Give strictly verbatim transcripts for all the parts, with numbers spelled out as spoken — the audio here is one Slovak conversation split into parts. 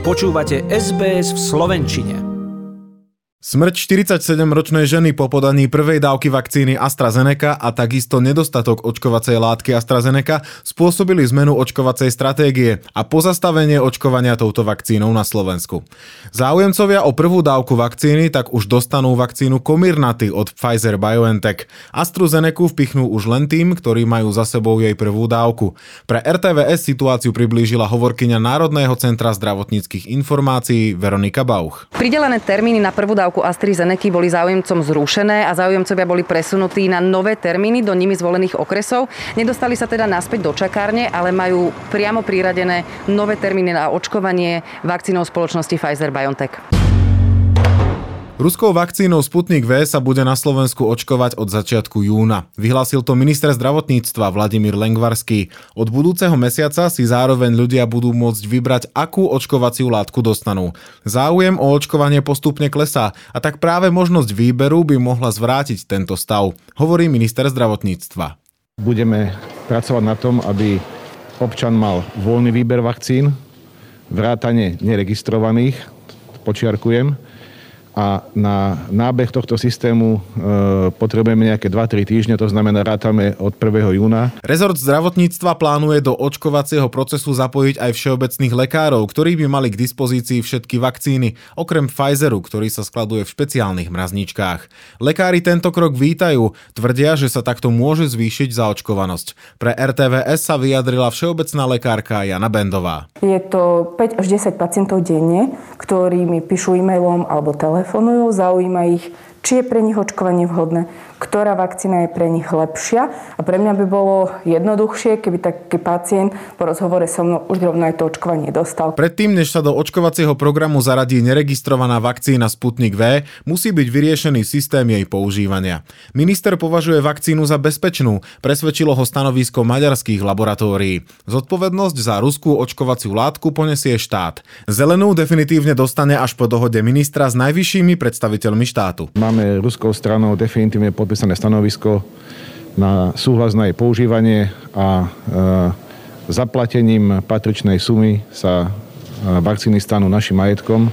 Počúvate es bé es v slovenčine. Smrť štyridsaťsedemročnej ženy po podaní prvej dávky vakcíny AstraZeneca a takisto nedostatok očkovacej látky AstraZeneca spôsobili zmenu očkovacej stratégie a pozastavenie očkovania touto vakcínou na Slovensku. Záujemcovia o prvú dávku vakcíny tak už dostanú vakcínu Comirnaty od Pfizer-BioNTech. AstraZenecu vpichnú už len tým, ktorí majú za sebou jej prvú dávku. Pre er té vé es situáciu priblížila hovorkyňa Národného centra zdravotníckych informácií Veronika Bauch. Pridelené termíny na prvú dávku AstraZeneca boli záujemcom zrušené a záujemcovia boli presunutí na nové termíny do nimi zvolených okresov. Nedostali sa teda naspäť do čakárne, ale majú priamo priradené nové termíny na očkovanie vakcínou spoločnosti Pfizer-BioNTech. Ruskou vakcínou Sputnik V sa bude na Slovensku očkovať od začiatku júna. Vyhlásil to minister zdravotníctva Vladimír Lengvarský. Od budúceho mesiaca si zároveň ľudia budú môcť vybrať, akú očkovaciu látku dostanú. Záujem o očkovanie postupne klesá a tak práve možnosť výberu by mohla zvrátiť tento stav, hovorí minister zdravotníctva. Budeme pracovať na tom, aby občan mal voľný výber vakcín, vrátane neregistrovaných, počiarkujem, a na nábeh tohto systému e, potrebujeme nejaké dva tri týždne, to znamená rátame od prvého júna. Rezort zdravotníctva plánuje do očkovacieho procesu zapojiť aj všeobecných lekárov, ktorí by mali k dispozícii všetky vakcíny, okrem Pfizeru, ktorý sa skladuje v špeciálnych mrazničkách. Lekári tento krok vítajú, tvrdia, že sa takto môže zvýšiť zaočkovanosť. Pre er té vé es sa vyjadrila všeobecná lekárka Jana Bendová. Je to päť až desať pacientov denne, ktorí mi píšu e-mailom alebo telefónom. Telefonujú, zaujíma ich, či je pre nich očkovanie vhodné, ktorá vakcína je pre nich lepšia. A pre mňa by bolo jednoduchšie, keby taký pacient po rozhovore so mnou už rovno aj to očkovanie dostal. Predtým, než sa do očkovacieho programu zaradí neregistrovaná vakcína Sputnik V, musí byť vyriešený systém jej používania. Minister považuje vakcínu za bezpečnú, presvedčilo ho stanovisko maďarských laboratórií. Zodpovednosť za ruskú očkovaciu látku ponesie štát. Zelenú definitívne dostane až po dohode ministra s najvyššími predstaviteľmi štátu. Máme ruskou stranou definitívne podpísané stanovisko na súhlas na jej používanie a e, zaplatením patričnej sumy sa vakcíny stanú našim majetkom.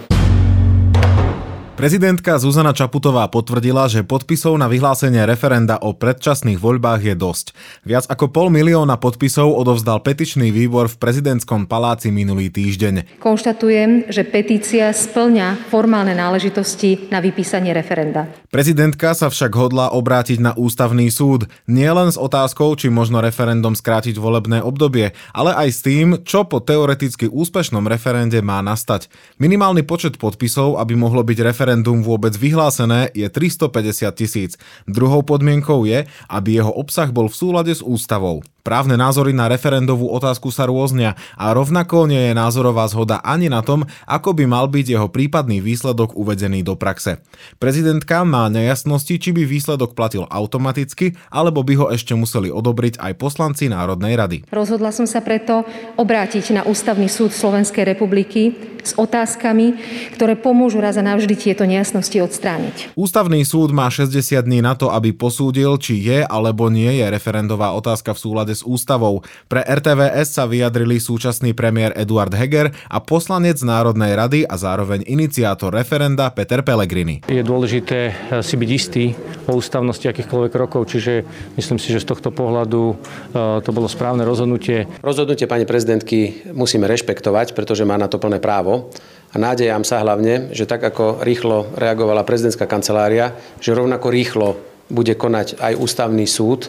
Prezidentka Zuzana Čaputová potvrdila, že podpisov na vyhlásenie referenda o predčasných voľbách je dosť. Viac ako pol milióna podpisov odovzdal petičný výbor v prezidentskom paláci minulý týždeň. Konštatujem, že petícia spĺňa formálne náležitosti na vypísanie referenda. Prezidentka sa však hodlá obrátiť na ústavný súd, nielen s otázkou, či možno referendum skrátiť volebné obdobie, ale aj s tým, čo po teoreticky úspešnom referende má nastať. Minimálny počet podpisov, aby mohlo byť referendum referendum vôbec vyhlásené, je tristopäťdesiat tisíc. Druhou podmienkou je, aby jeho obsah bol v súlade s ústavou. Právne názory na referendovú otázku sa rôznia a rovnako nie je názorová zhoda ani na tom, ako by mal byť jeho prípadný výsledok uvedený do praxe. Prezidentka má nejasnosti, či by výsledok platil automaticky, alebo by ho ešte museli odobriť aj poslanci Národnej rady. Rozhodla som sa preto obrátiť na Ústavný súd Slovenskej republiky s otázkami, ktoré pomôžu raz a navždy tieto nejasnosti odstrániť. Ústavný súd má šesťdesiat dní na to, aby posúdil, či je alebo nie je referendová otázka v súlade s ústavou. Pre er té vé es sa vyjadrili súčasný premiér Eduard Heger a poslanec Národnej rady a zároveň iniciátor referenda Peter Pellegrini. Je dôležité si byť istý o ústavnosti akýchkoľvek krokov, čiže myslím si, že z tohto pohľadu to bolo správne rozhodnutie. Rozhodnutie pani prezidentky musíme rešpektovať, pretože má na to plné právo. A nádejam sa hlavne, že tak ako rýchlo reagovala prezidentská kancelária, že rovnako rýchlo bude konať aj ústavný súd.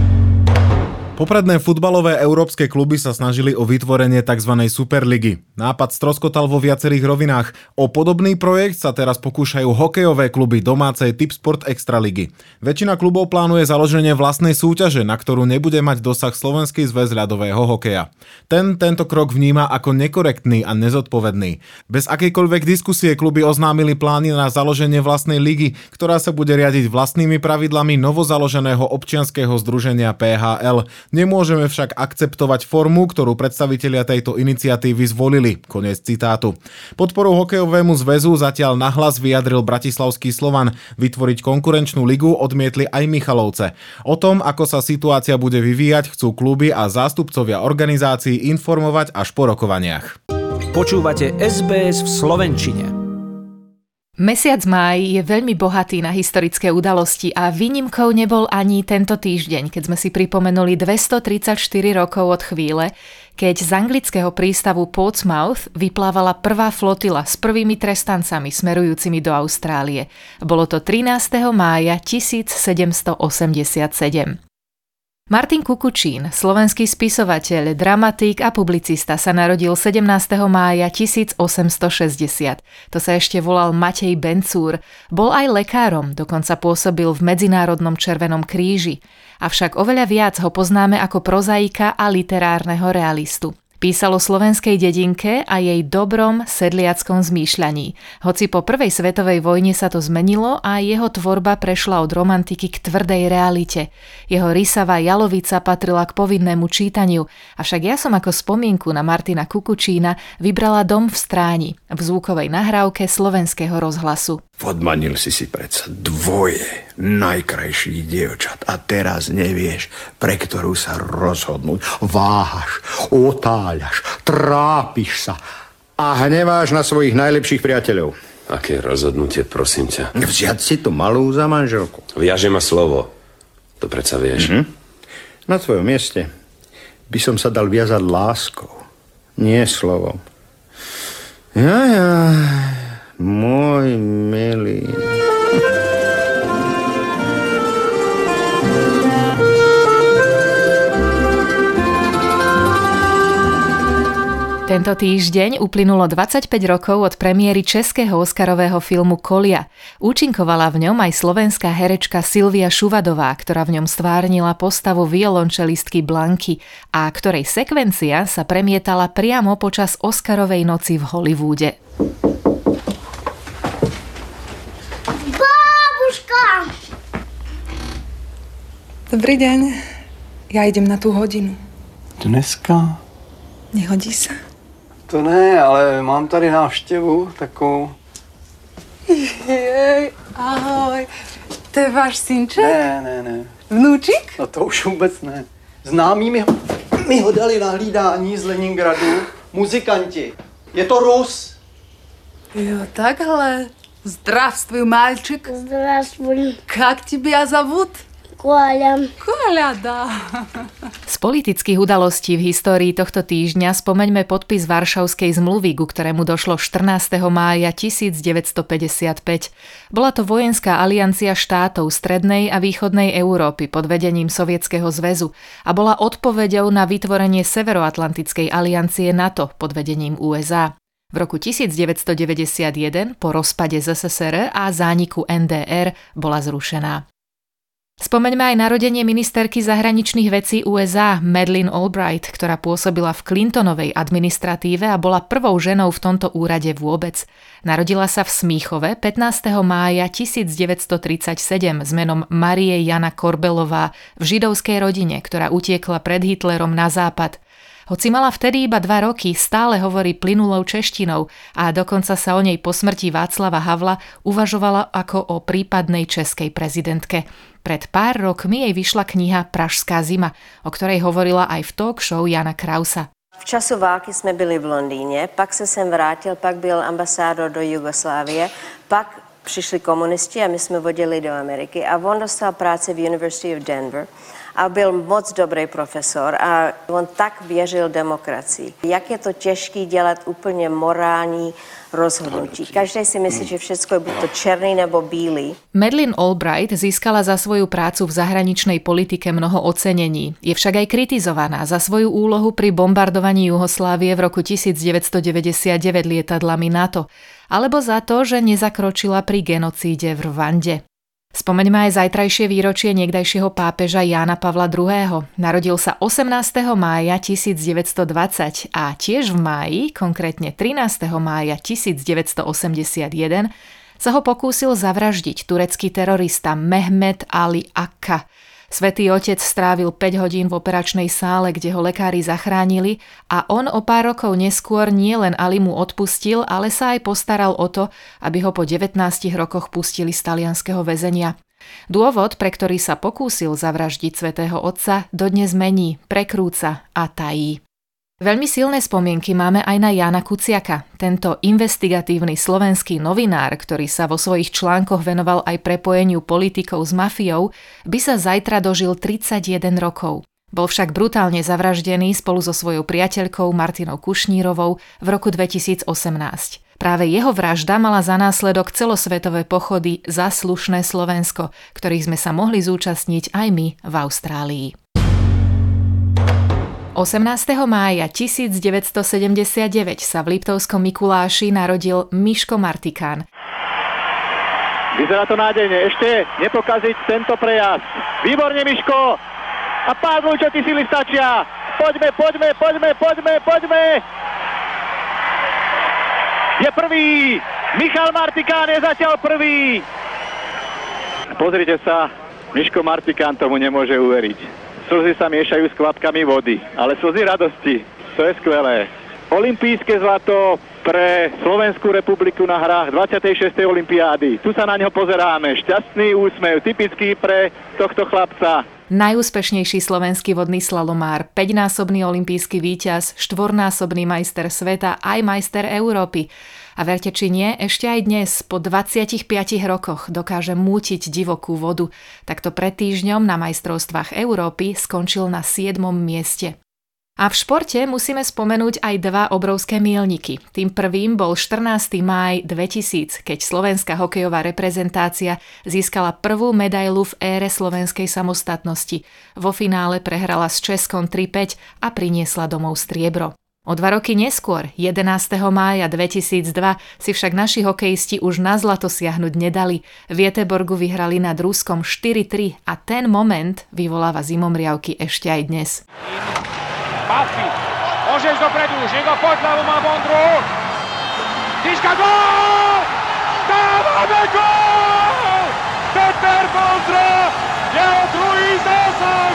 Popredné futbalové európske kluby sa snažili o vytvorenie tzv. Superligy. Nápad stroskotal vo viacerých rovinách. O podobný projekt sa teraz pokúšajú hokejové kluby domácej Tipsport Extraligy. Väčšina klubov plánuje založenie vlastnej súťaže, na ktorú nebude mať dosah Slovenský zväz ľadového hokeja. Ten tento krok vníma ako nekorektný a nezodpovedný. Bez akejkoľvek diskusie kluby oznámili plány na založenie vlastnej ligy, ktorá sa bude riadiť vlastnými pravidlami novozaloženého občianskeho združenia pé há el. Nemôžeme však akceptovať formu, ktorú predstavitelia tejto iniciatívy zvolili. Koniec citátu. Podporu hokejovému zväzu zatiaľ nahlas vyjadril bratislavský Slovan. Vytvoriť konkurenčnú ligu odmietli aj Michalovce. O tom, ako sa situácia bude vyvíjať, chcú kluby a zástupcovia organizácií informovať až po rokovaniach. Počúvate es bé es v slovenčine. Mesiac máj je veľmi bohatý na historické udalosti a výnimkou nebol ani tento týždeň, keď sme si pripomenuli dvestotridsaťštyri rokov od chvíle, keď z anglického prístavu Portsmouth vyplávala prvá flotila s prvými trestancami smerujúcimi do Austrálie. Bolo to trinásteho mája tisícsedemstoosemdesiatsedem. Martin Kukučín, slovenský spisovateľ, dramatik a publicista, sa narodil sedemnásteho mája tisícosemstošesťdesiat. To sa ešte volal Matej Bencúr. Bol aj lekárom, dokonca pôsobil v Medzinárodnom červenom kríži. Avšak oveľa viac ho poznáme ako prozaika a literárneho realistu. Písal o slovenskej dedinke a jej dobrom sedliackom zmýšľaní. Hoci po prvej svetovej vojne sa to zmenilo a jeho tvorba prešla od romantiky k tvrdej realite. Jeho rysavá jalovica patrila k povinnému čítaniu, avšak ja som ako spomienku na Martina Kukučína vybrala Dom v Stráni v zvukovej nahrávke Slovenského rozhlasu. Podmanil si si predsa dvoje najkrajších dievčat a teraz nevieš, pre ktorú sa rozhodnúť. Váhaš, otáľaš, trápiš sa a hneváš na svojich najlepších priateľov. Aké rozhodnutie, prosím ťa? Vziať si tú malú za manželku. Viaže ma slovo. To predsa vieš. Mhm. Na tvojom mieste by som sa dal viazať láskou, nie slovom. Ja, ja... Môj milý. Tento týždeň uplynulo dvadsaťpäť rokov od premiéry českého oscarového filmu Kolia. Účinkovala v ňom aj slovenská herečka Silvia Šuvadová, ktorá v ňom stvárnila postavu violončelistky Blanky a ktorej sekvencia sa premietala priamo počas Oscarovej noci v Hollywoode. Dobrý deň. Ja idem na tú hodinu. Dneska? Nehodí sa? To ne, ale mám tady návštěvu takovou. Jej, ahoj. To je váš synček? Ne, ne, ne. Vnúčik? No to už vůbec ne. Známí mi ho, mi ho dali na hlídání z Leningradu. Muzikanti. Je to Rus. Jo, takhle. Здравствуй, мальчик. Здравствуй. Как тебя зовут? Коля. Коля, да. Z politických udalostí v histórii tohto týždňa spomeňme podpis Varšavskej zmluvy, ku ktorému došlo štrnásteho mája tisícdeväťstopäťdesiatpäť. Bola to vojenská aliancia štátov strednej a východnej Európy pod vedením Sovietskeho zväzu a bola odpoveďou na vytvorenie Severoatlantickej aliancie NATO pod vedením ú es á. V roku devätnásťstodeväťdesiatjeden po rozpade zet es es er a zániku en dé er bola zrušená. Spomeňme aj narodenie ministerky zahraničných vecí ú es á Madeleine Albright, ktorá pôsobila v Clintonovej administratíve a bola prvou ženou v tomto úrade vôbec. Narodila sa v Smíchove pätnásteho mája tisícdeväťstotridsaťsedem s menom Marie Jana Korbelová v židovskej rodine, ktorá utiekla pred Hitlerom na západ. Hoci mala vtedy iba dva roky, stále hovorí plynulou češtinou a dokonca sa o nej po smrti Václava Havla uvažovala ako o prípadnej českej prezidentke. Pred pár rokmi jej vyšla kniha Pražská zima, o ktorej hovorila aj v talk show Jana Krausa. V času války jsme byli v Londýně, pak se sem vrátil, pak byl ambasádor do Jugoslávie, pak přišli komunisti a my jsme vodili do Ameriky a on dostal práci v University of Denver. A byl moc dobrý profesor a on tak věřil demokracii. Jak je to těžké dělat úplně morální rozhodnutí. Každý si myslí, že všetko je buď to černý nebo bílý. Madeleine Albright získala za svoju prácu v zahraničnej politike mnoho ocenení. Je však aj kritizovaná za svoju úlohu pri bombardovaní Juhoslávie v roku devätnásťstodeväťdesiatdeväť lietadlami NATO, alebo za to, že nezakročila pri genocíde v Rwande. Spomeňme aj zajtrajšie výročie niekdajšieho pápeža Jána Pavla druhého. Narodil sa osemnásteho mája tisícdeväťstodvadsať a tiež v máji, konkrétne trinásteho mája tisícdeväťstoosemdesiatjeden, sa ho pokúsil zavraždiť turecký terorista Mehmet Ali Akka. Svätý otec strávil päť hodín v operačnej sále, kde ho lekári zachránili a on o pár rokov neskôr nielen Ali mu odpustil, ale sa aj postaral o to, aby ho po devätnástich rokoch pustili z talianskeho väzenia. Dôvod, pre ktorý sa pokúsil zavraždiť svätého otca, dodnes mení, prekrúca a tají. Veľmi silné spomienky máme aj na Jána Kuciaka. Tento investigatívny slovenský novinár, ktorý sa vo svojich článkoch venoval aj prepojeniu politikov s mafiou, by sa zajtra dožil tridsaťjeden rokov. Bol však brutálne zavraždený spolu so svojou priateľkou Martinou Kušnírovou v roku dvetisícosemnásť. Práve jeho vražda mala za následok celosvetové pochody Za slušné Slovensko, ktorých sme sa mohli zúčastniť aj my v Austrálii. osemnásteho mája tisícdeväťstosedemdesiatdeväť sa v Liptovskom Mikuláši narodil Miško Martikán. Vyzerá to nádejne, ešte nepokaziť tento prejazd. Výborne, Miško! A Pavlu, čo ti sily stačia? Poďme, poďme, poďme, poďme, poďme! Je prvý! Michal Martikán je zatiaľ prvý! Pozrite sa, Miško Martikán tomu nemôže uveriť. Slzy sa miešajú s kvapkami vody, ale slzy radosti, to je skvelé. Olympijské zlato pre Slovenskú republiku na hrách dvadsiatej šiestej olympiády. Tu sa na ňo pozeráme, šťastný úsmev, typický pre tohto chlapca. Najúspešnejší slovenský vodný slalomár, päťnásobný olympijský víťaz, štvornásobný majster sveta aj majster Európy. A verte či nie, ešte aj dnes, po dvadsiatich piatich rokoch, dokáže mútiť divokú vodu. Takto pred týždňom na majstrovstvách Európy skončil na siedmom mieste. A v športe musíme spomenúť aj dva obrovské míľniky. Tým prvým bol štrnásteho mája dvetisíc, keď slovenská hokejová reprezentácia získala prvú medailu v ére slovenskej samostatnosti. Vo finále prehrala s Českom tri päť a priniesla domov striebro. O dva roky neskôr, jedenásteho mája dvetisícdva, si však naši hokejisti už na zlato siahnuť nedali. V Göteborgu vyhrali nad Ruskom štyri tri a ten moment vyvoláva zimomriavky ešte aj dnes. Pavky, môžeš dopredu, Žigo, poď, ľavú má Bondru. Tyška, gól! Dávame gól! Peter Bondra, jeho druhý zásah!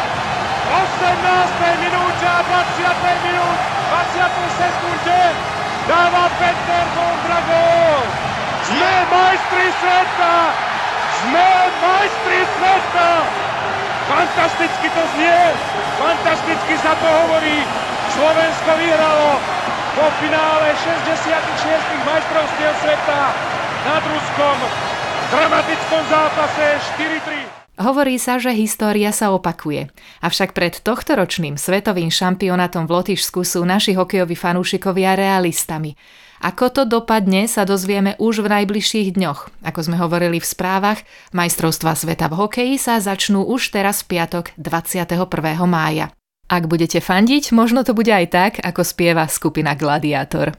osemnástej minúte a dvadsiatej minút, dvadsiatej sekunde dáva Peter Bondra gól! Sme majstri sveta! Sme majstri sveta! Fantasticky to znie, fantasticky sa to hovorí. Slovensko vyhralo vo finále šesťdesiatich šiestich majstrovstiev sveta nad Ruskom v dramatickom zápase štyri tri. Hovorí sa, že história sa opakuje. Avšak pred tohtoročným svetovým šampionátom v Lotyšsku sú naši hokejoví fanúšikovia realistami. Ako to dopadne, sa dozvieme už v najbližších dňoch. Ako sme hovorili v správach, majstrovstvá sveta v hokeji sa začnú už teraz v piatok dvadsiateho prvého mája. Ak budete fandiť, možno to bude aj tak, ako spieva skupina Gladiátor.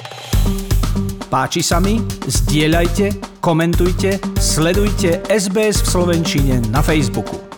Páči sa mi? Zdieľajte, komentujte, sledujte es bé es v slovenčine na Facebooku.